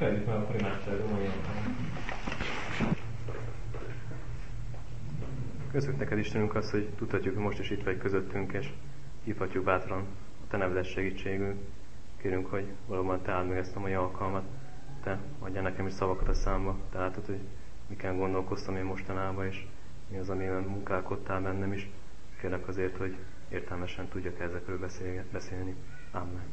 kezdjük meg akkor imádságban. Köszönjük neked, Istenünk, azt, hogy tudhatjuk, hogy most is itt vagy közöttünk, és hívhatjuk bátran a te nevedet segítségül. Kérünk, hogy valóban te áld meg ezt a mai alkalmat. Te adjál nekem is szavakat a számba. Te látod, hogy miken gondolkoztam én mostanában, és mi az, amiben munkálkodtál bennem is. Kérlek azért, hogy értelmesen tudjak ezekről beszélni. Amen.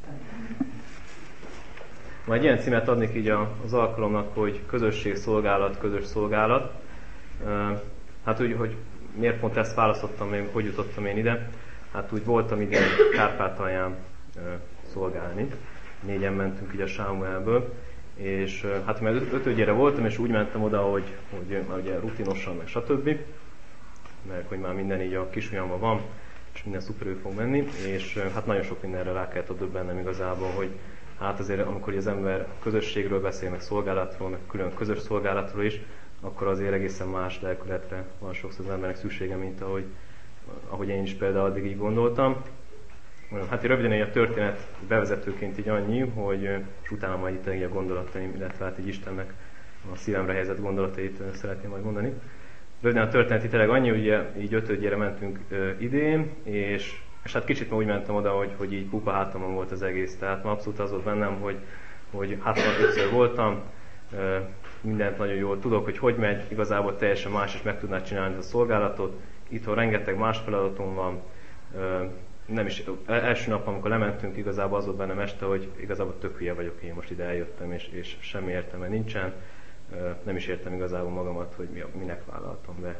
Majd ilyen címet adnék így az alkalomnak, hogy közösségszolgálat, közös szolgálat. Hát úgy, hogy miért pont ezt választottam, még hogy jutottam én ide. Hát úgy voltam idén Kárpátalján szolgálni. 4-en mentünk így a Sámuelből. És hát már 5-gyere voltam, és úgy mentem oda, hogy ugye rutinosan, meg stb. Mert hogy már minden így a kisujjamban van, és minden szuperül fog menni. És hát nagyon sok mindenre rá kellett ott bennem igazából, hogy hát azért amikor az ember közösségről beszél, meg szolgálatról, meg külön közös szolgálatról is, akkor azért egészen más lelkületre van sokszor az embernek szüksége, mint ahogy én is például addig így gondoltam. Hát így röviden a történet bevezetőként így annyi, hogy és utána majd itt a gondolataim, illetve hát így Istennek a szívemre helyezett gondolatait szeretném majd mondani. Röviden a történet itt tényleg annyi, hogy így 5-gyere mentünk idén, és hát kicsit már úgy mentem oda, hogy így pupa hátamon volt az egész. Tehát ma abszolút az volt bennem, hogy hát már 5-ször voltam, mindent nagyon jól tudok, hogy megy, igazából teljesen más is meg tudnád csinálni a szolgálatot. Itthon rengeteg más feladatom van. Nem is, első nap, amikor lementünk, igazából az volt bennem este, hogy igazából tök hülye vagyok, én most ide eljöttem, és semmi értelme nincsen. Nem is értem igazából magamat, hogy minek vállaltam be.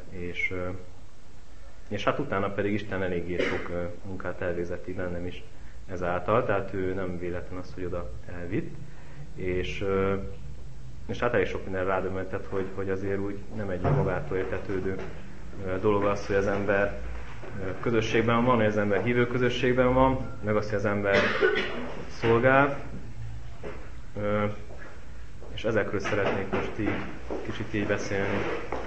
És hát utána pedig Isten eléggé sok munkát elvégzett így bennem is ezáltal, tehát ő nem véletlen az, hogy oda elvitt. És hát elég sok minden rádöbbentett, hogy azért úgy nem egy magától értetődő dolog az, hogy az ember közösségben van, hogy az ember hívő közösségben van, meg az, hogy az ember szolgál. És ezekről szeretnék most így kicsit így beszélni.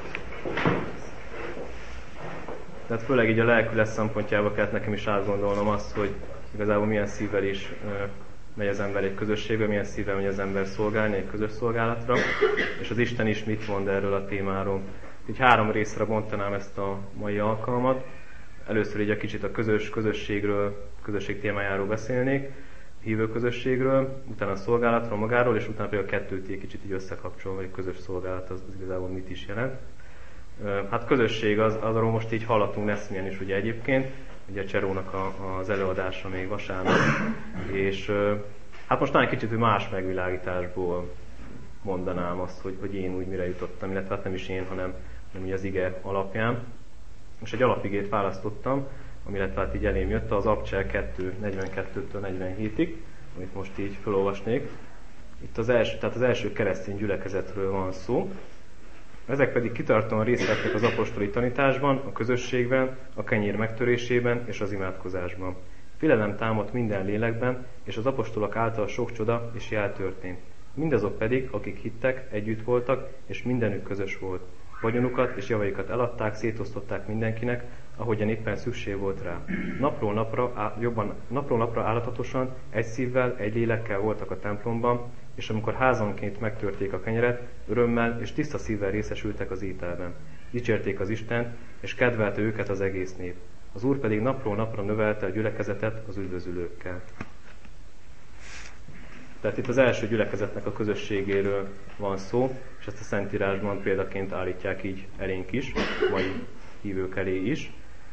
Tehát főleg így a lelkület szempontjából kellett nekem is átgondolnom azt, hogy igazából milyen szívvel is megy az ember egy közösségbe, milyen szívvel megy az ember szolgálni egy közös szolgálatra, és az Isten is mit mond erről a témáról. Így 3 részre bontanám ezt a mai alkalmat. Először így egy kicsit a közösségről, közösség témájáról beszélnék, hívő közösségről, utána a szolgálatról magáról, és utána pedig a kettőt egy kicsit így összekapcsolva, hogy közös szolgálat az igazából mit is jelent. Hát közösség, arról most így hallatunk Neszmien is ugye egyébként, ugye Cserónak az előadása még vasárnap, és hát most talán kicsit más megvilágításból mondanám azt, hogy én úgy mire jutottam, illetve hát nem is én, hanem így az ige alapján. És egy alapigét választottam, ami illetve hát így elém jött, az Abcsel 2, 42-től 47-ig, amit most így felolvasnék. Itt az első keresztény gyülekezetről van szó. Ezek pedig kitartóan részt vettek az apostoli tanításban, a közösségben, a kenyér megtörésében és az imádkozásban. Félelem támadt minden lélekben, és az apostolok által sok csoda és jel történt. Mindazok pedig, akik hittek, együtt voltak, és mindenük közös volt. Vagyonukat és javaikat eladták, szétosztották mindenkinek, ahogyan éppen szükség volt rá. Napról napra állatatosan, egy szívvel, egy lélekkel voltak a templomban, és amikor házanként megtörték a kenyeret, örömmel és tiszta szívvel részesültek az ételben. Dicsérték az Istent, és kedvelte őket az egész nép. Az Úr pedig napról napra növelte a gyülekezetet az üdvözülőkkel. Tehát itt az első gyülekezetnek a közösségéről van szó, és ezt a Szentírásban példaként állítják így elénk is, mai hívők elé is.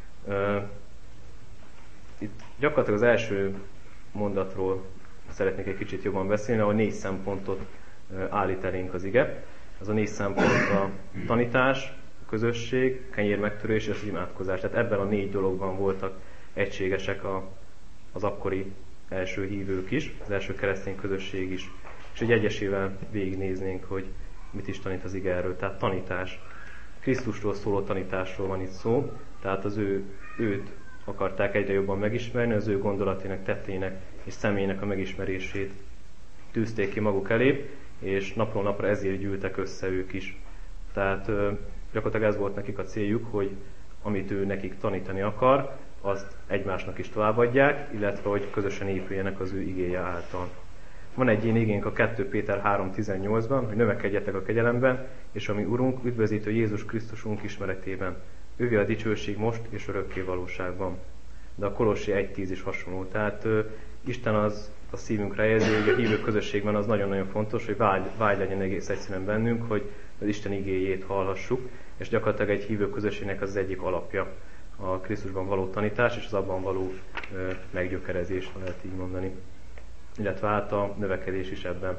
Itt gyakorlatilag az első mondatról szeretnék egy kicsit jobban beszélni, ahol 4 szempontot állít elénk az ige. Az a 4 szempont a tanítás, a közösség, kenyér megtörés és az imádkozás. Tehát ebben a 4 dologban voltak egységesek az akkori első hívők is, az első keresztény közösség is. És egy egyesével végignéznénk, hogy mit is tanít az ige erről. Tehát tanítás. Krisztusról szóló tanításról van itt szó, tehát őt akarták egyre jobban megismerni, az ő gondolatének, tettének és személynek a megismerését tűzték ki maguk elé, és napról napra ezért gyűltek össze ők is. Tehát gyakorlatilag ez volt nekik a céljuk, hogy amit ő nekik tanítani akar, azt egymásnak is továbbadják, illetve hogy közösen épüljenek az ő igéje által. Van egy ilyen igénk a 2 Péter 3.18-ban, hogy növekedjetek a kegyelemben, és a mi Urunk, üdvözítő Jézus Krisztusunk ismeretében. Ővé a dicsőség most és örökké valóságban. De a Kolossé 1.10 is hasonló. Tehát Isten az a szívünkre helyezi, hogy a hívő közösségben az nagyon-nagyon fontos, hogy vágy legyen egész egyszerűen bennünk, hogy az Isten igéjét hallhassuk, és gyakorlatilag egy hívő közösségnek az egyik alapja a Krisztusban való tanítás, és az abban való meggyökerezés, ha lehet így mondani. Illetve hát a növekedés is ebben.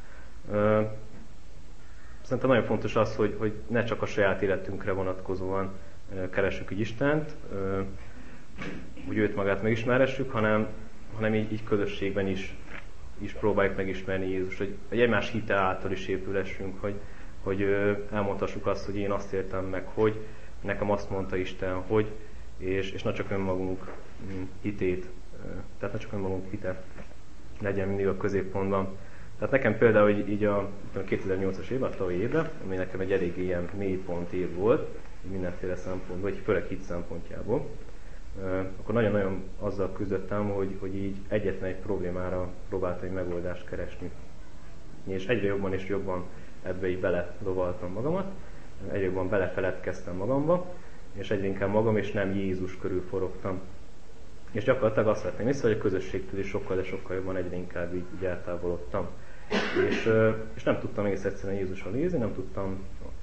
Szerintem nagyon fontos az, hogy ne csak a saját életünkre vonatkozóan keressük így Istent, hogy őt magát megismeressük, hanem így közösségben is próbáljuk megismerni Jézust, hogy egymás hite által is épülessünk, hogy elmondhassuk azt, hogy én azt értem meg, hogy nekem azt mondta Isten, hogy, és ne csak önmagunk hitét, tehát ne csak önmagunk hite legyen mindig a középpontban. Tehát nekem például így a 2008-as év, a tavalyi évben, ami nekem egy elég ilyen mélypont év volt, mindenféle szempontból, vagy főleg hit szempontjából, akkor nagyon-nagyon azzal küzdöttem, hogy így egyetlen egy problémára próbáltam egy megoldást keresni. És egyre jobban és jobban ebbe így beledovaltam magamat, egyre jobban belefeledkeztem magamba, és egyre inkább magam és nem Jézus körül forogtam. És gyakorlatilag azt vettem észre, hogy a közösségtől is sokkal, de sokkal jobban egyre inkább így eltávolodtam. És nem tudtam egész egyszerűen Jézusra nézni, nem tudtam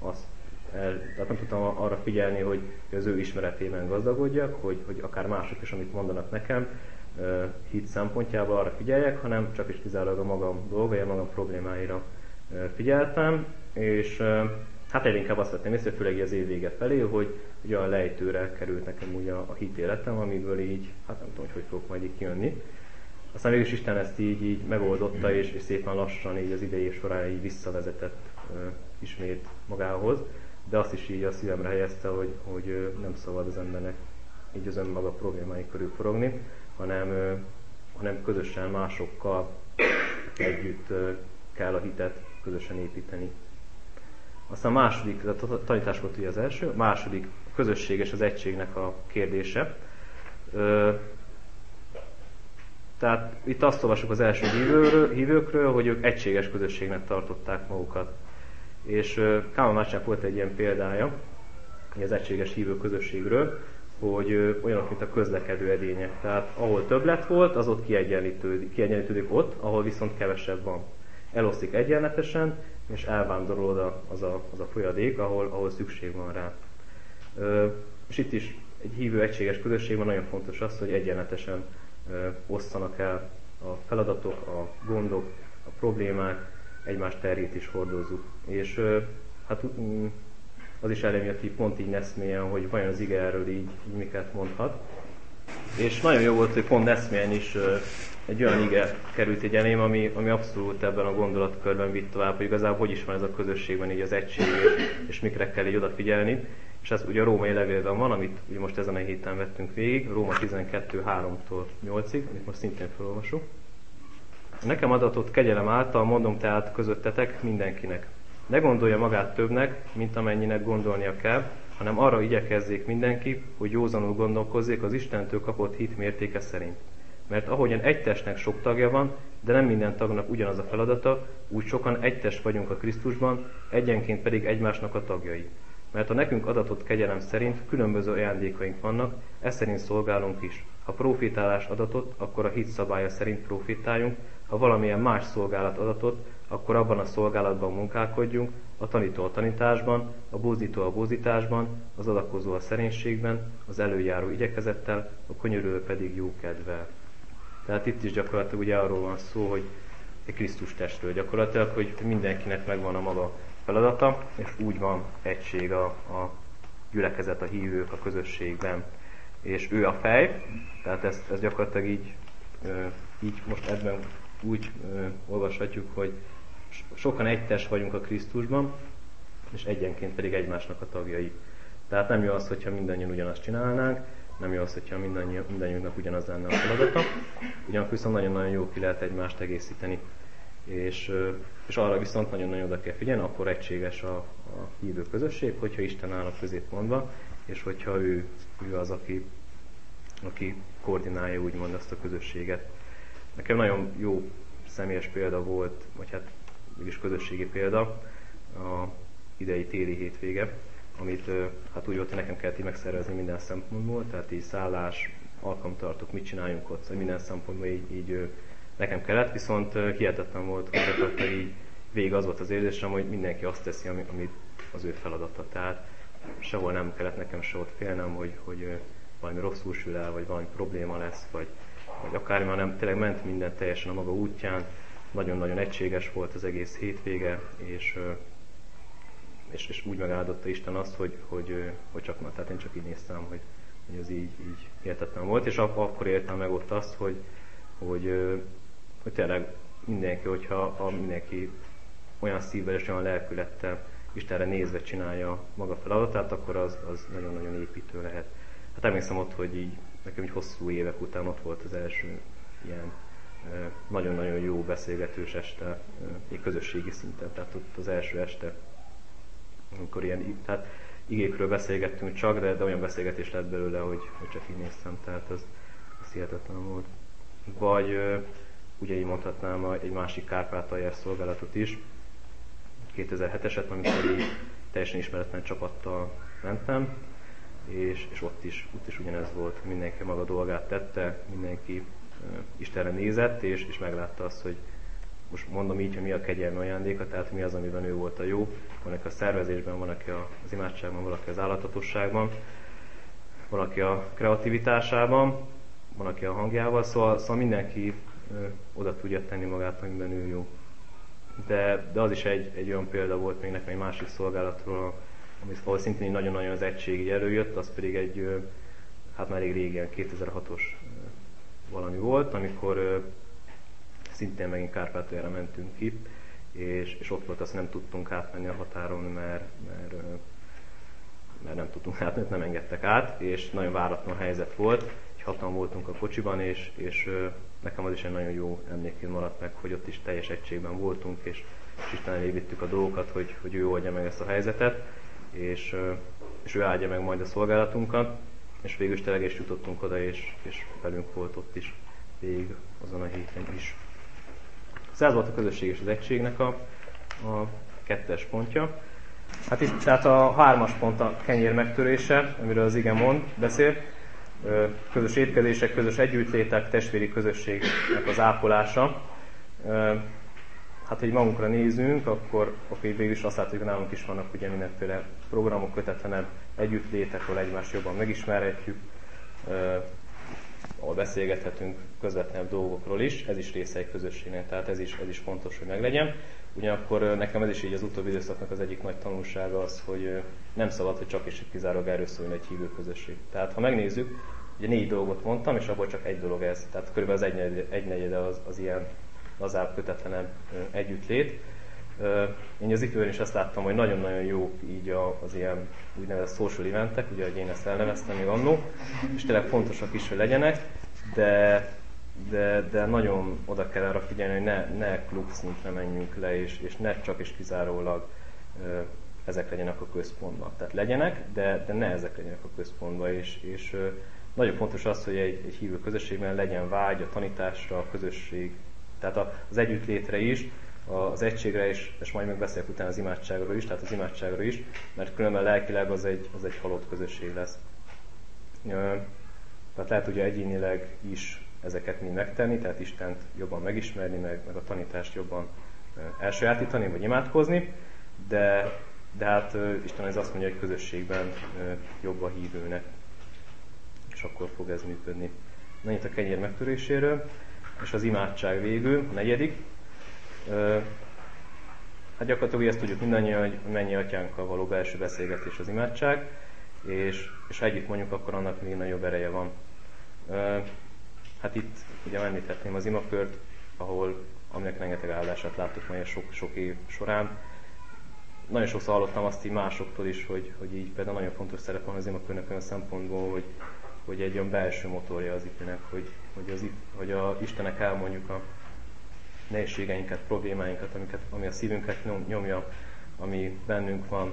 arra figyelni, hogy az ő ismeretében gazdagodjak, hogy akár mások is, amit mondanak nekem, hit szempontjából arra figyeljek, hanem csak is kizárólag a magam dolgai, a magam problémáira figyeltem, és hát egyre inkább azt vettem észre, főleg az év vége felé, hogy olyan lejtőre került nekem úgy a hitéletem, amiből így, hát nem tudom, hogy fogok majd így kijönni. Aztán végülis Isten ezt így megoldotta, és szépen lassan így az idei során így visszavezetett ismét magához, de azt is így a szívemre helyezte, hogy nem szabad az embernek így az önmaga problémái körül forogni, hanem közösen másokkal együtt kell a hitet közösen építeni. Aztán a második, a tanítás volt ugye az első, a második a közösség és az egységnek a kérdése. Tehát itt azt olvasjuk az első hívőkről, hogy ők egységes közösségnek tartották magukat. És Kálmán Mátyásnak volt egy ilyen példája az egységes hívő közösségről, hogy olyanok, mint a közlekedő edények. Tehát ahol többlet volt, az ott kiegyenlítődik ott, ahol viszont kevesebb van. Elosztik egyenletesen, és elvándorol oda az a folyadék, ahol szükség van rá. És itt is egy hívő egységes közösségben nagyon fontos az, hogy egyenletesen osszanak el a feladatok, a gondok, a problémák, egymás terhét is hordozzuk. És hát az is elemiatt így pont így Neszmélyen, hogy vajon az ige erről így miket mondhat. És nagyon jó volt, hogy pont Neszmélyen is egy olyan ige került egy elém, ami abszolút ebben a gondolatkörben vitt tovább, hogy igazából hogy is van ez a közösségben így az egység, és mikre kell így odafigyelni. És ez ugye a római levélben van, amit ugye most ezen a héten vettünk végig, Róma 12.3-tól 8-ig, amit most szintén felolvasok. Nekem adatott kegyelem által mondom tehát közöttetek mindenkinek. Ne gondolja magát többnek, mint amennyinek gondolnia kell, hanem arra igyekezzék mindenki, hogy józanul gondolkozzék az Istentől kapott hit mértéke szerint. Mert ahogyan egy testnek sok tagja van, de nem minden tagnak ugyanaz a feladata, úgy sokan egy test vagyunk a Krisztusban, egyenként pedig egymásnak a tagjai. Mert a nekünk adatott kegyelem szerint különböző ajándékaink vannak, ez szerint szolgálunk is. Ha profétálás adatot, akkor a hit szabálya szerint profétáljunk, ha valamilyen más szolgálat adatot, akkor abban a szolgálatban munkálkodjunk, a tanító a tanításban, a búzdító a búzdításban, az adakozó a szerénységben, az előjáró igyekezettel, a könyörülő pedig jókedvel. Tehát itt is gyakorlatilag ugye arról van szó, hogy egy Krisztus testről gyakorlatilag, hogy mindenkinek megvan a maga feladata, és úgy van egység a gyülekezet, a hívők a közösségben. És ő a fej, tehát ezt gyakorlatilag így most ebben úgy olvashatjuk, hogy sokan egy test vagyunk a Krisztusban, és egyenként pedig egymásnak a tagjai. Tehát nem jó az, hogyha mindannyian ugyanazt csinálnánk, nem jó az, hogyha mindannyiunknak ugyanaz lenne a feladata, ugyanakkor viszont nagyon-nagyon jó ki lehet egymást egészíteni. És arra viszont nagyon-nagyon oda kell figyelni, akkor egységes a hívő közösség, hogyha Isten áll a középpontban, és hogyha ő az, aki koordinálja úgymond azt a közösséget. Nekem nagyon jó személyes példa volt, vagy hát mégis közösségi példa, a idei téli hétvége, amit hát úgy volt, hogy nekem kellett így megszervezni minden szempontból, tehát így szállás, alkalomtartók, mit csináljunk ott, szóval minden szempontból így nekem kellett, viszont hihetetlen volt, hogy így végig az volt az érzésem, hogy mindenki azt teszi, amit az ő feladata. Tehát sehol nem kellett nekem se ott félnem, hogy valami rosszul sül el, vagy valami probléma lesz, vagy akármi, hanem tényleg ment minden teljesen a maga útján. Nagyon-nagyon egységes volt az egész hétvége, és úgy megáldotta Isten azt, hogy csak na, tehát én csak így néztem, hogy ez így hihetetlen volt, és akkor éltem meg ott azt, hogy tényleg mindenki, hogyha mindenki olyan szívvel és olyan lelkülettel Istenre nézve csinálja maga feladatát, akkor az nagyon-nagyon építő lehet. Hát emlékszem ott, hogy így nekem így hosszú évek után ott volt az első ilyen nagyon-nagyon jó beszélgetős este, egy közösségi szinten, tehát ott az első este, amikor ilyen, tehát igékről beszélgettünk csak, de olyan beszélgetés lett belőle, hogy csak így néztem, tehát az hihetetlen volt. Vagy ugye így mondhatnám egy másik Kárpátaljás szolgálatot is, 2007-eset, amikor így teljesen ismeretlen csapattal mentem, és ott is ugyanez volt, mindenki maga dolgát tette, mindenki Istenre nézett, és meglátta azt, hogy most mondom így, hogy mi a kegyelmi ajándéka, tehát mi az, amiben ő volt a jó. Van, aki a szervezésben, van, aki az imádságban, valaki az állatosságban, valaki a kreativitásában, van, aki a hangjával, szóval mindenki oda tudja tenni magát, amiben ő jó. De az is egy olyan példa volt még nekem egy másik szolgálatról, ahol szintén nagyon-nagyon az egység így előjött, az pedig egy, hát már elég régen, 2006-os valami volt, amikor szintén megint Kárpátaljára mentünk ki, és ott volt, azt nem tudtunk átmenni a határon, mert nem tudtunk átmenni, nem engedtek át, és nagyon váratlan helyzet volt, egy hatan voltunk a kocsiban, és nekem az is egy nagyon jó emlékként maradt meg, hogy ott is teljes egységben voltunk, és Isten elé vittük a dolgokat, hogy ő oldja meg ezt a helyzetet, és ő áldja meg majd a szolgálatunkat, és végül is tényleg is jutottunk oda, és velünk volt ott is végig azon a héten is. Ez volt a közösség és az egységnek a 2. pontja. Hát itt tehát a 3. pont a kenyér megtörése, amiről az ige beszél. Közös étkezések, közös együttlétek, testvéri közösségnek az ápolása. Hát, hogy magunkra nézünk, akkor így végül is azt látjuk, hogy nálunk is vannak ugye mindenféle programok, kötetlenebb együttlétek, ahol egymást jobban megismerhetjük, ahol beszélgethetünk közvetlenebb dolgokról is. Ez is része egy közösségnek, tehát ez is fontos, hogy meglegyen. Ugyanakkor nekem ez is így az utóbbi időszaknak az egyik nagy tanulsága az, hogy nem szabad, hogy csak és kizárólag erről szóljon egy hívő közösség. Tehát ha megnézzük, ugye 4 dolgot mondtam, és abból csak egy dolog ez. Tehát körülbelül az egynegyede az ilyen lazább, kötetlenebb együttlét. Én az ifjúban is azt láttam, hogy nagyon-nagyon jó így az ilyen úgynevezett social eventek, ugye, hogy én ezt elneveztem még annó, és tényleg fontosak is, hogy legyenek, de nagyon oda kell arra figyelni, hogy ne klubszintre menjünk le, és ne csak és kizárólag ezek legyenek a központban. Tehát legyenek, de ne ezek legyenek a központban, és nagyon fontos az, hogy egy hívő közösségben legyen vágy a tanításra, a közösség, tehát az együttlétre is, az egységre is, és majd megbeszélek utána az imádságról is, tehát az imádságról is, mert különben lelkileg az egy halott közösség lesz. Tehát lehet ugye egyénileg is ezeket mind megtenni, tehát Istent jobban megismerni, meg a tanítást jobban elsajátítani, vagy imádkozni, de hát Isten az azt mondja, hogy közösségben jobb a hívőnek, és akkor fog ez működni. Ennyit a kenyér megtöréséről, és az imádság végül, a 4. Hát gyakorlatilag ezt tudjuk mindannyian, hogy mennyi atyánkkal való belső beszélgetés az imádság, és ha együtt mondjuk, akkor annak még nagyobb ereje van. Hát itt ugye említhetném az imakört, aminek rengeteg áldását láttuk majd sok év során. Nagyon sokszor hallottam azt így másoktól is, hogy így például nagyon fontos szerep van az imakörnek olyan szempontból, hogy egy olyan belső motorja az ifjúnek, hogy a Istennek elmondjuk a nehézségeinket, problémáinkat, ami a szívünket nyomja, ami bennünk van,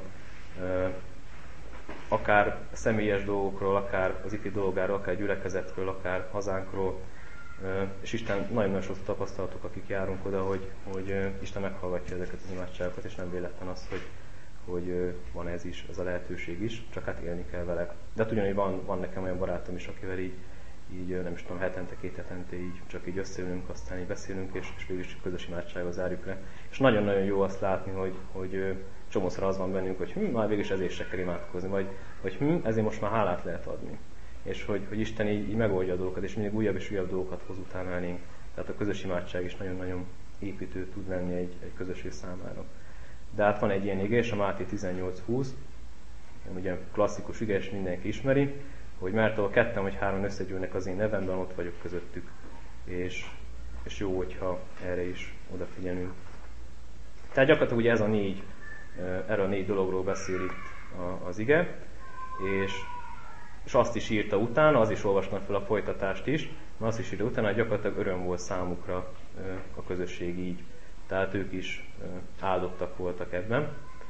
akár személyes dolgokról, akár az ifi dolgáról, akár gyülekezetről, akár hazánkról, És Isten nagyon-nagyon sok tapasztalatok, akik járunk oda, hogy Isten meghallgatja ezeket az imádságokat, és nem véletlen az, hogy van ez is, ez a lehetőség is, csak hát élni kell vele. De hát ugyanúgy van nekem olyan barátom is, akivel így nem is tudom, hetente, 2 hetente így csak így összeülünk, aztán így beszélünk, és végül is közös imádsággal zárjuk le. És nagyon-nagyon jó azt látni, hogy csomószor az van bennünk, hogy már végül is ezért se kell imádkozni, vagy ezért most már hálát lehet adni. És hogy Isten így megoldja a dolgokat, és mindig újabb és újabb dolgokat hoz utána elénk. Tehát a közös imádság is nagyon-nagyon építő tud lenni egy közösség számára. De hát van egy ilyen ige, és a Máté 18:20, ugye klasszikus ige, és mindenki ismeri, hogy mert ahol 2 vagy 3 összegyűlnek az én nevemben, ott vagyok közöttük. És jó, hogyha erre is odafigyelünk. Tehát gyakorlatilag ugye erről a 4 dologról beszél itt az ige, és azt is írta utána, az is olvastam fel a folytatást is, mert azt is írta utána, hogy gyakorlatilag öröm volt számukra a közösség így. Tehát ők is áldottak voltak ebben.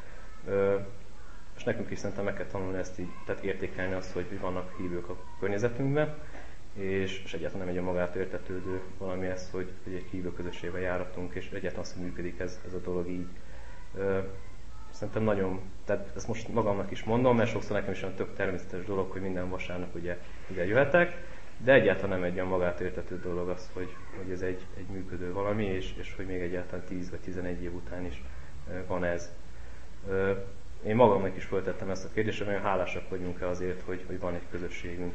És nekünk is szerintem meg kell tanulni ezt így, tehát értékelni azt, hogy vannak hívők a környezetünkben, és egyáltalán nem egy a magától értetődő valami ez, hogy egy hívő közösségben járatunk, és egyáltalán azt, hogy működik ez a dolog így. Szerintem nagyon, tehát ezt most magamnak is mondom, mert sokszor nekem is olyan tök természetes dolog, hogy minden vasárnap ugye ide jöhetek, de egyáltalán nem egy olyan magától értetődő dolog az, hogy ez egy működő valami, és hogy még egyáltalán 10 vagy 11 év után is van ez. Én magamnak is föltettem ezt a kérdést, hogy nagyon hálásak vagyunk-e azért, hogy van egy közösségünk.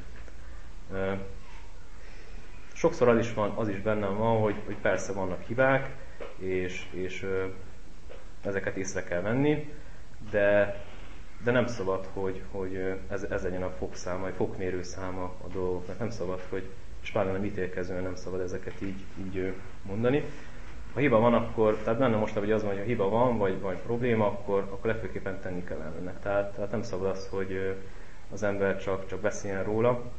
Sokszor az is bennem van, hogy persze vannak hibák, és ezeket észre kell venni, de nem szabad, hogy ez legyen a fokszáma, vagy fokmérőszáma a dolgoknak. Nem szabad, és pláne nem ítélkezően nem szabad ezeket így mondani. Ha hiba van, akkor, tehát benne most, hogy az van, hogy ha hiba van, vagy probléma, akkor legfőképpen tenni kell ennek. Tehát nem szabad az, hogy az ember csak beszéljen róla,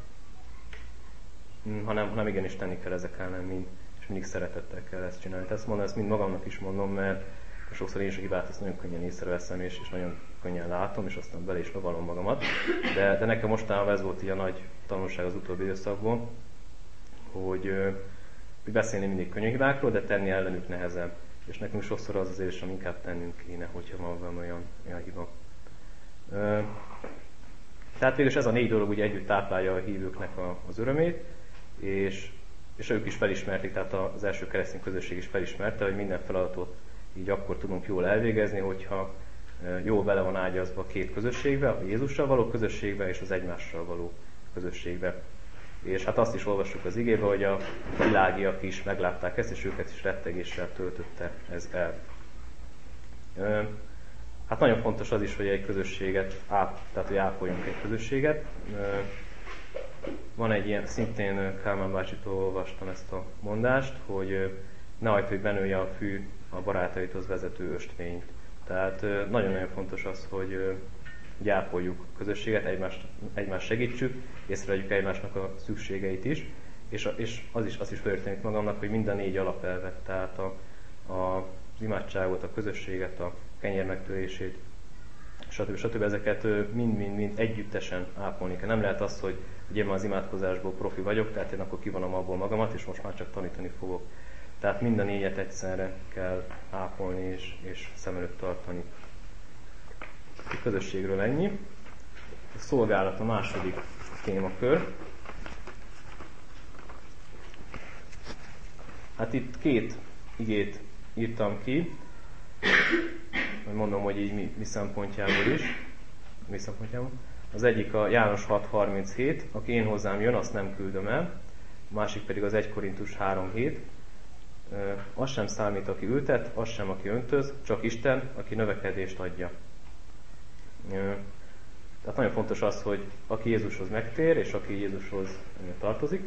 hanem igenis tenni kell ezek ellen mind, és mindig szeretettel kell ezt csinálni. Tehát ezt mind magamnak is mondom, mert sokszor én is a hibát ezt nagyon könnyen észreveszem, és nagyon könnyen látom, és aztán bele is lovalom magamat. De nekem mostanában ez volt így a nagy tanulság az utóbbi időszakban, hogy beszélni mindig könnyű hibákról, de tenni ellenük nehezebb. És nekünk sokszor az azért is, inkább tennünk kéne, hogyha van olyan hiba. Tehát végülis ez a 4 dolog ugye együtt táplálja a hívőknek az örömét, és ők is felismerték, tehát az első keresztény közösség is felismerte, hogy minden feladatot így akkor tudunk jól elvégezni, hogyha jól bele van ágyazva a 2 közösségbe, a Jézussal való közösségbe és az egymással való közösségbe. És hát azt is olvassuk az igébe, hogy a világiak is meglátták ezt, és őket is rettegéssel töltötte ez el. Hát nagyon fontos az is, hogy egy közösséget, tehát hogy ápoljunk egy közösséget. Van egy ilyen, szintén Kálmán bácsitól olvastam ezt a mondást, hogy ne hagyd, hogy benője a fű a barátaithoz vezető östvényt. Tehát nagyon-nagyon fontos az, hogy ápoljuk a közösséget, egymást segítsük, észrevegyük egymásnak a szükségeit is, és azt is felértenik magamnak, hogy mind a 4 alapelvet, tehát az imádságot, a közösséget, a kenyér megtörését, stb. Ezeket mind együttesen ápolni kell. Nem lehet az, hogy én már az imádkozásból profi vagyok, tehát én akkor kivonom abból magamat, és most már csak tanítani fogok. Tehát mind a 4-et egyszerre kell ápolni és szem előtt tartani. A közösségről ennyi. A szolgálat a második témakör. Hát itt 2 igét írtam ki, mondom, hogy így mi szempontjából is. Mi szempontjából. Az egyik a János 6:37, aki én hozzám jön, azt nem küldöm el. A másik pedig az 1 Korintus 3:7. Az sem számít, aki ültet, az sem, aki öntöz, csak Isten, aki növekedést adja. Tehát nagyon fontos az, hogy aki Jézushoz megtér, és aki Jézushoz tartozik,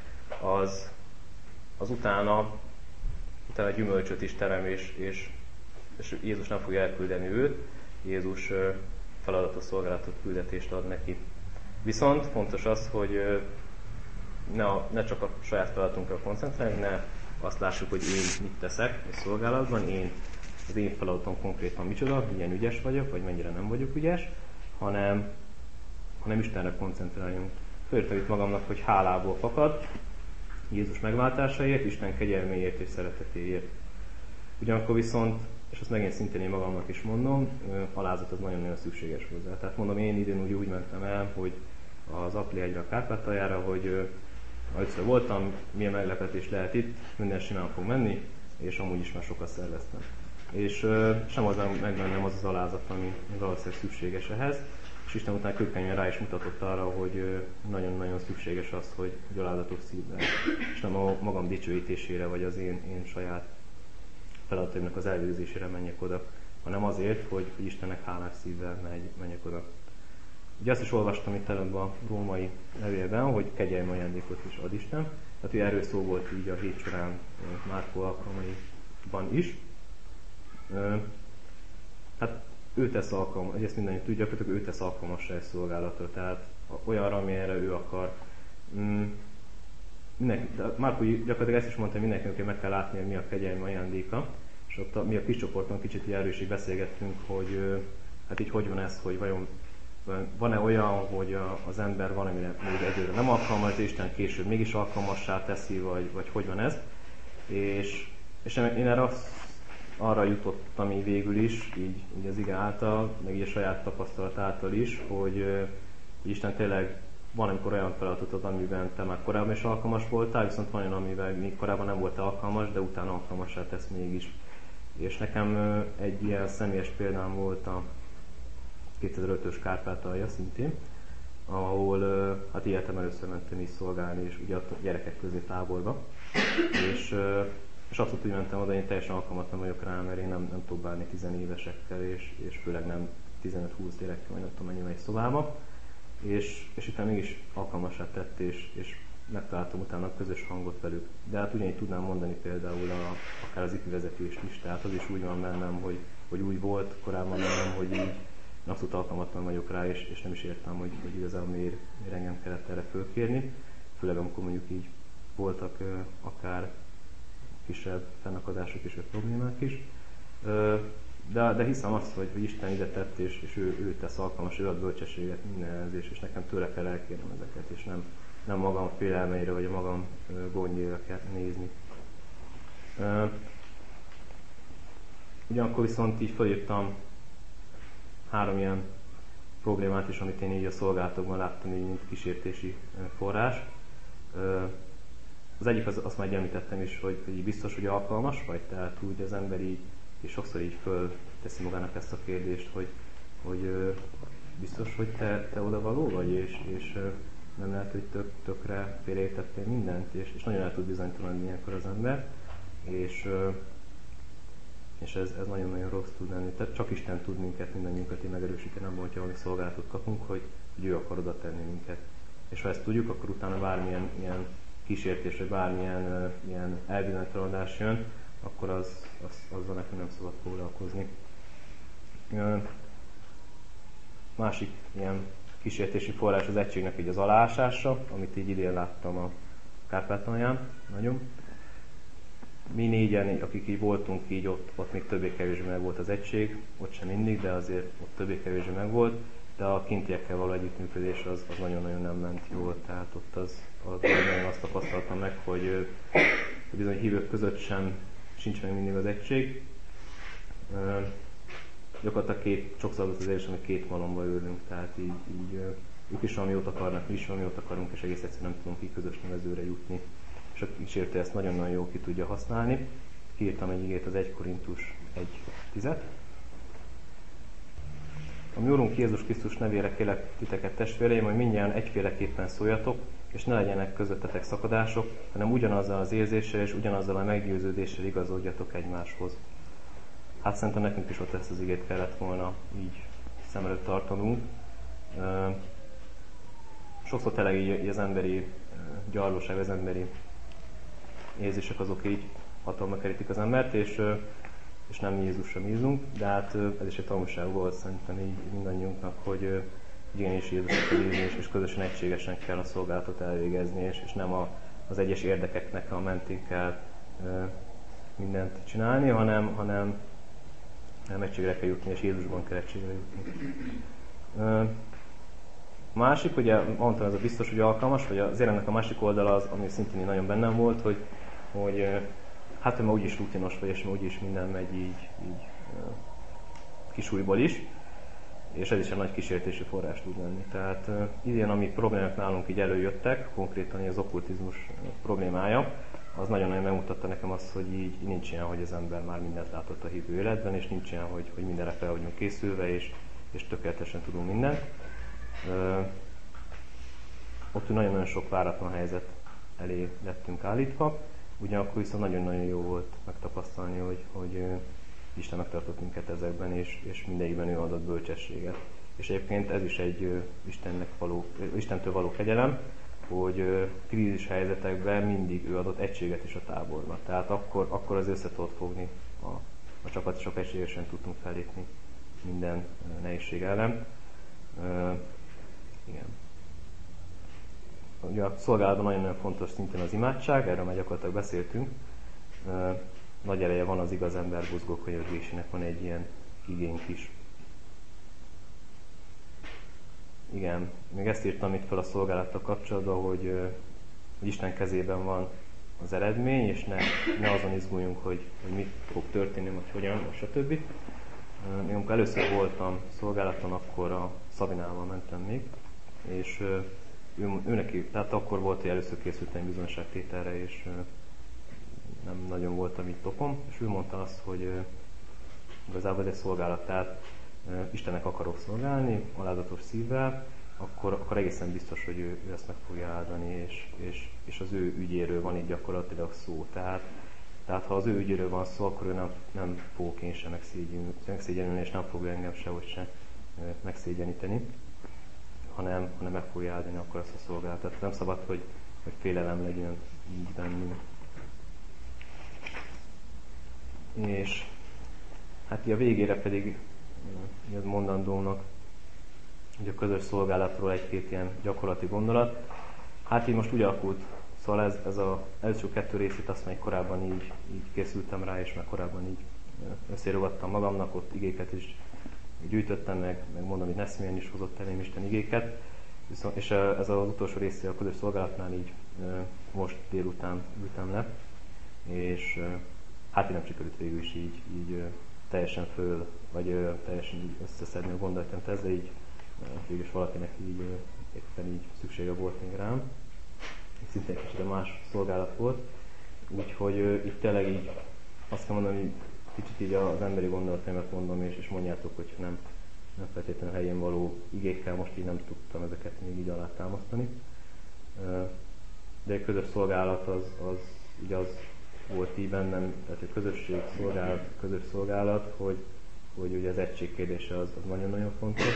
az utána gyümölcsöt is terem, és Jézus nem fogja elküldeni őt, Jézus feladatot, szolgálatot, küldetést ad neki. Viszont fontos az, hogy ne csak a saját feladatunkra koncentráljunk, ne azt lássuk, hogy én mit teszek egy szolgálatban, az én feladatom konkrétan micsoda, milyen ügyes vagyok, vagy mennyire nem vagyok ügyes, hanem Istenre koncentráljunk. Fölírtam itt magamnak, hogy hálából fakad, Jézus megváltásáért, Isten kegyelméért és szeretetéért. Ugyanakkor viszont, és azt megint szintén én magamnak is mondom, alázat az nagyon-nagyon szükséges hozzá. Tehát mondom, én idén úgy mentem el, hogy az Apli-hegyre, a Kárpátaljára, hogy először voltam, milyen meglepetés lehet itt, minden simán fog menni, és amúgy is már sokat szerveztem. És sem az meg bennem az alázat, ami valószínűleg szükséges ehhez, és Isten után kőkeményen rá is mutatott arra, hogy nagyon-nagyon szükséges az, hogy alázatos szívvel, és nem a magam dicsőítésére, vagy az én saját feladatomnak az elvégzésére menjek oda, hanem azért, hogy Istennek hálás szívvel menjek oda. Ugye azt is olvastam itt előbb a római levélben, hogy kegyelmi ajándékot is ad Isten. Tehát ugye erről szó volt így a hét során Márkó alkalmaiban is. Hát ő tesz alkalmas, ezt mindannyian tudja, hogy ő tesz alkalmassá egy szolgálatra, tehát olyanra, amilyenre ő akar. Márkó gyakorlatilag ezt is mondta, hogy mindenkinek meg kell látni, hogy mi a kegyelmi ajándéka. És ott mi a kis csoporton kicsit erről is beszélgettünk, hogy hát így hogy van ez, hogy vajon van-e olyan, hogy az ember valamire még egyőre nem alkalmas, de Isten később mégis alkalmassá teszi, vagy hogy van ez. És én erre arra jutottam így végül is, így az ige által, meg így a saját tapasztalat által is, hogy Isten tényleg van, amikor olyan feladatot ad, amiben te már korábban is alkalmas voltál, viszont van olyan, amivel még korábban nem voltál alkalmas, de utána alkalmassá tesz mégis. És nekem egy ilyen személyes példám volt a 2005-ös Kárpátalja szintén, ahol hát életem először mentem is szolgálni, és ugye a gyerekek közé táborba. És abszolút úgy mentem oda, én teljesen alkalmatlan vagyok rá, mert én nem tudok bánni 10 évesekkel, és főleg nem 15-20 gyerekkel, vagy nem tudom mennyi egy szobába. És utána mégis alkalmassá tett, és megtaláltam utána a közös hangot velük. De hát ugyanígy tudnám mondani például akár az ifi vezetést is, tehát az is úgy van bennem, hogy úgy volt korábban bennem, hogy így abszolút alkalmatlan vagyok rá, és nem is értem, hogy igazából miért engem kellett erre fölkérni. Főleg amikor mondjuk így voltak akár kisebb fennakadások és problémák is. De hiszem azt, hogy Isten ide tett, és ő tesz alkalmas, ő ad bölcsességet mindenhez, és nekem tőle kell elkérnem ezeket, és nem magam félelmeire, vagy a magam gondjaira kell nézni. Ugyanakkor viszont így felírtam 3 ilyen problémát is, amit én így a szolgálatokban láttam, így mint kísértési forrás. Az egyik, azt már említettem is, hogy így biztos, hogy alkalmas vagy, tehát úgy az ember így, és sokszor így fölteszi magának ezt a kérdést, hogy biztos, hogy te odavaló vagy, és nem lehet, hogy tökre félreértettél mindent, és nagyon el tud bizonytalanodni ilyenkor az ember, és ez nagyon-nagyon rossz tud lenni. Tehát csak Isten tud minket, mindannyiunkat így megerősíteni abban, hogyha valami szolgálatot kapunk, hogy ő akar oda tenni minket. És ha ezt tudjuk, akkor utána bármilyen ilyen kísértés, vagy bármilyen ilyen elbizonytalanodás jön, akkor azzal nekünk nem szabad foglalkozni. Másik ilyen kísértési forrás az egységnek így az aláásása, amit így idén láttam a Kárpátalján, nagyon. Mi 4-en, akik így voltunk, így ott még többé-kevésbé meg volt az egység, ott sem mindig, de azért ott többé-kevésbé meg volt, de a kintiekkel való együttműködés az nagyon-nagyon nem ment jól, tehát ott nagyon azt tapasztaltam meg, hogy bizony hívők között sem sincs meg mindig az egység. Gyakorlatilag sokszor az érzés, hogy 2 malomba ülünk, tehát így ők is valami jót akarnak, mi is valami jót akarunk, és egész egyszerűen nem tudunk így közös nevezőre jutni. És a kísértő ezt nagyon-nagyon jól ki tudja használni. Kiírtam egy igét, az 1 Korintus 1:10. A mi Úrunk Jézus Krisztus nevére kérlek titeket, testvéreim, hogy mindjárt egyféleképpen szóljatok, és ne legyenek közöttetek szakadások, hanem ugyanazzal az érzéssel és ugyanazzal a meggyőződéssel igazodjatok egymáshoz. Hát szerintem nekünk is ott ezt az igét kellett volna így szem előtt tartanunk. Sokszor tényleg így az emberi gyarlóság, az emberi érzések azok így hatalma kerítik az embert, és nem Jézusra bízunk, de hát ez is egy tanulság volt szerintem így mindannyiunknak, hogy igenis Jézusra kell bízni, és közösen egységesen kell a szolgálatot elvégezni, és nem az egyes érdekeknek a mentén kell mindent csinálni, hanem egységre kell jutni, és Jézusban kell egységre jutni. A másik, ugye mondtam, ez a biztos, hogy alkalmas, vagy az éremnek a másik oldala az, ami szintén nagyon bennem volt, hogy hát ő ma úgyis rutinos vagy, és ma úgyis minden megy így kisújból is, és ez is egy nagy kísértési forrás tud lenni. Tehát idén, ami problémák nálunk így előjöttek, konkrétan az okkultizmus problémája, az nagyon-nagyon megmutatta nekem azt, hogy így nincs ilyen, hogy az ember már mindent látott a hívő életben, és nincs ilyen, hogy mindenre fel vagyunk készülve, és tökéletesen tudunk mindent. Ott nagyon-nagyon sok váratlan helyzet elé lettünk állítva, ugyanakkor viszont nagyon-nagyon jó volt megtapasztalni, hogy Isten megtartott minket ezekben, és mindegyikben ő adott bölcsességet. És egyébként ez is egy Istentől való kegyelem, hogy krízis helyzetekben mindig ő adott egységet is a táborba. Tehát akkor az össze tudott fogni a csapat, és akkor egységesen tudtunk fellépni minden nehézség ellen. Igen. Ugye a szolgálatban nagyon-nagyon fontos szintén az imádság, erről már gyakorlatilag beszéltünk. Nagy ereje van az igaz ember buzgó könyörgésének, van egy ilyen igénk is. Igen, még ezt írtam itt fel a szolgálattal kapcsolatban, hogy Isten kezében van az eredmény, és ne azon izguljunk, hogy mi fog történni, vagy hogyan, stb. Még amikor először voltam szolgálaton, akkor a Szabinával mentem még, és ő neki, tehát akkor volt, hogy először készültem bizonyságtételre, és nem nagyon voltam itt tokom, és ő mondta azt, hogy igazából ez egy szolgálat, tehát Istennek akarok szolgálni, alázatos szívvel, akkor egészen biztos, hogy ő ezt meg fogja áldani, és az ő ügyéről van itt gyakorlatilag szó. Tehát ha az ő ügyéről van szó, akkor ő nem fogok én sem megszégyenülni, és nem fogja engem sehogy sem megszégyeníteni, hanem meg fogja áldani akkor ezt a szolgálatot. Nem szabad, hogy félelem legyen így bennünk. És hát a végére pedig az mondandónak, hogy a közös szolgálatról egy-két ilyen gyakorlati gondolat. Hát így most úgy alakult, szóval ez az első 2 részét azt még korábban így készültem rá, és meg korábban így összerogattam magamnak, ott igéket is gyűjtöttem, meg mondom, hogy Neszmélyen is hozott elém Isten igéket. És ez az utolsó része a közös szolgálatnál így most délután ültem le, és hát így nem sikerült végül is így teljesen teljesen így összeszedni a gondolatomat ezzel, így végül is valakinek így éppen így szüksége volt még rám. Szintén kicsit a más szolgálat volt, úgyhogy itt tényleg így azt kell mondani, hogy kicsit így az emberi gondolataimat mondom, és mondjátok, hogy nem feltétlenül helyén való igékkel most így nem tudtam ezeket még így alátámasztani. De egy közös szolgálat az volt így bennem, tehát egy közös szolgálat, hogy ugye az egység kérdése az nagyon-nagyon fontos,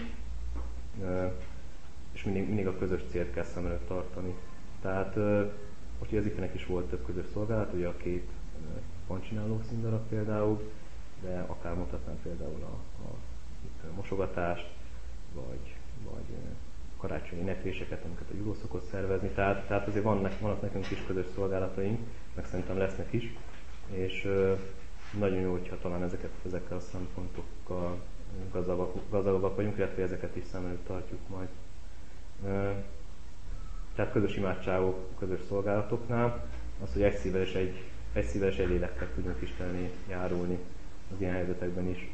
és mindig a közös célt kell szem előtt tartani. Tehát most ugye az IFE-nek is volt több közös szolgálat, ugye a 2 pancsináló színdarab például, de akár mutatnám például a mosogatást, vagy karácsonyi énekléseket, amiket a Gyuló szokott szervezni. Tehát azért vannak nekünk is közös szolgálataink, meg szerintem lesznek is, és nagyon jó, hogyha talán ezekkel a szempontokkal gazdagabbak vagyunk, illetve ezeket is szem előtt tartjuk majd. Tehát közös imádságok, közös szolgálatoknál, az, hogy egy szívvel és egy lélekkel tudjunk Isten elé járulni az ilyen helyzetekben is.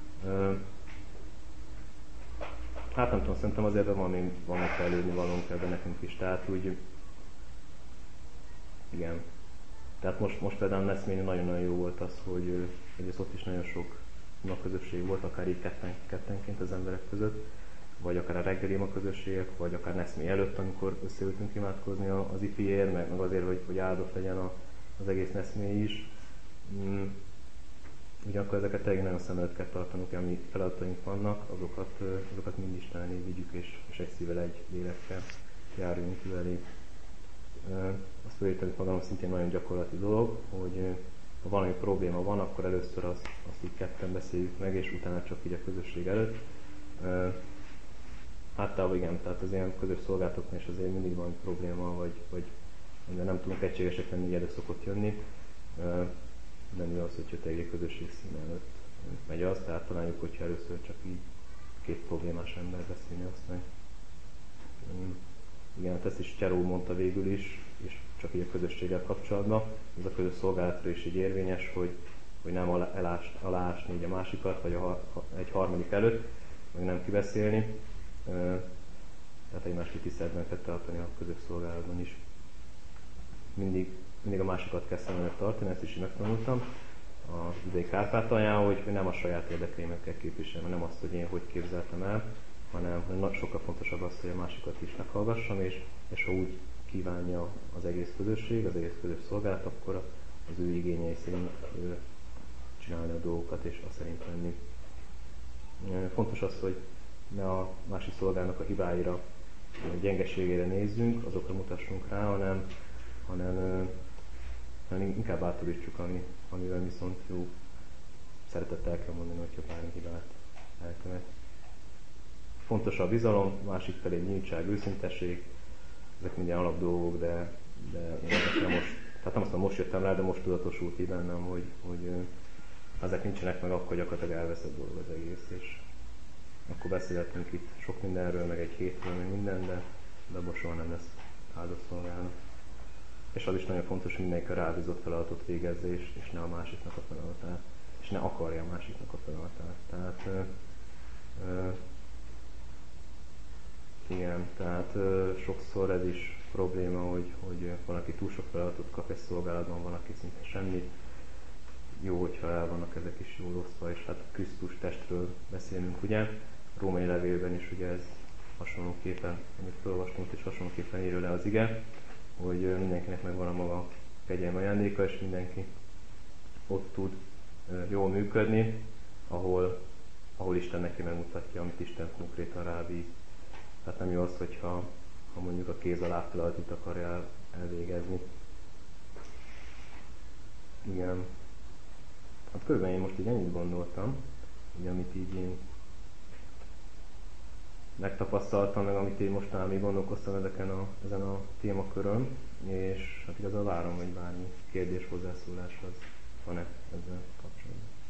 Hát nem tudom, szerintem azért van még fejlődni valónk ebben nekünk is, tehát úgy, igen. Tehát most például Neszményen nagyon-nagyon jó volt az, hogy ott is nagyon sok közösség volt, akár így kettenként az emberek között, vagy akár a reggeli ima közösségek, vagy akár Neszmény előtt, amikor összeültünk imádkozni az ifiért, meg azért, hogy áldott legyen az egész Neszmény is. Ugyanakkor ezeket tényleg nagyon szem előtt kell tartanunk, ami feladataink vannak, azokat mind Isten elé vigyük, és egy szívvel, egy lélekkel járuljunk ő elé. Azt felírtam, hogy magam szintén nagyon gyakorlati dolog, hogy ha valami probléma van, akkor először azt így ketten beszéljük meg, és utána csak így a közösség előtt. Általában igen, tehát az ilyen közös szolgálatoknál is azért mindig van probléma, vagy nem tudunk egységesek lenni, így elő szokott jönni. Nem jó az, hogyha egy közösség színe előtt megy az, tehát találjuk, hogyha először csak így 2 problémás ember beszélni azt meg. Igen, ezt is Cseró mondta végül is, és csak így a közösséggel kapcsolatban. Ez a közös szolgálatra is így érvényes, hogy nem aláásni így a másikat, vagy egy harmadik előtt, meg nem kibeszélni. Tehát egymást tiszteletben kell tartani a közös szolgálatban is. Mindig a másikat kell szem előtt tartani, ezt is megtanultam az idei Kárpátalján, hogy nem a saját érdekeimet kell képviselni, nem azt, hogy én hogy képzeltem el, hanem sokkal fontosabb az, hogy a másikat is meghallgassam, és ha úgy kívánja az egész közösség, az egész közös szolgálat, akkor az ő igényei szerint csinálni a dolgokat, és azt szerint menni. Fontos az, hogy ne a másik szolgálnak a hibáira, a gyengeségére nézzünk, azokra mutassunk rá, hanem inkább bátorítsuk, amivel viszont jó szeretettel kell mondani, hogyha bármi hibát elkövet. Fontos a bizalom, másik felé nyíltság, őszintesség, ezek minden alapdolgok, de nem most, tehát nem azt mondom, most jöttem rá, de most tudatosult így bennem, hogy ezek nincsenek meg, akkor gyakorlatilag elveszett dolog az egész, és akkor beszélhetünk itt sok mindenről, meg egy hétről, meg minden, de abban soha nem lesz áldott szolgálnak. És az is nagyon fontos, hogy mindenki a rábízott feladatot végezze, és ne a másiknak a feladatát, és ne akarja a másiknak a feladatát. Tehát igen, tehát sokszor ez is probléma, hogy valaki túl sok feladatot kap egy szolgálatban, van, aki szinte semmit. Jó, hogyha el vannak ezek is jól osztva, és hát Krisztus testről beszélünk, ugye? Római levélben is ugye ez hasonlóképpen, amit felolvastunk, és hasonlóképpen írja le az ige, hogy mindenkinek megvan a maga kegyelmi ajándéka, és mindenki ott tud jól működni, ahol Isten neki megmutatja, amit Isten konkrétan rábíz. Tehát nem jó az, hogyha mondjuk a kéz alá feladatot akarja elvégezni. Igen. Hát körülbelül én most így ennyit gondoltam, így, amit így én megtapasztaltam, meg amit én mostanában gondolkoztam ezen a témakörön, és hát igazából várom, hogy bármi kérdés, hozzászólás az van-e ezzel kapcsolatban.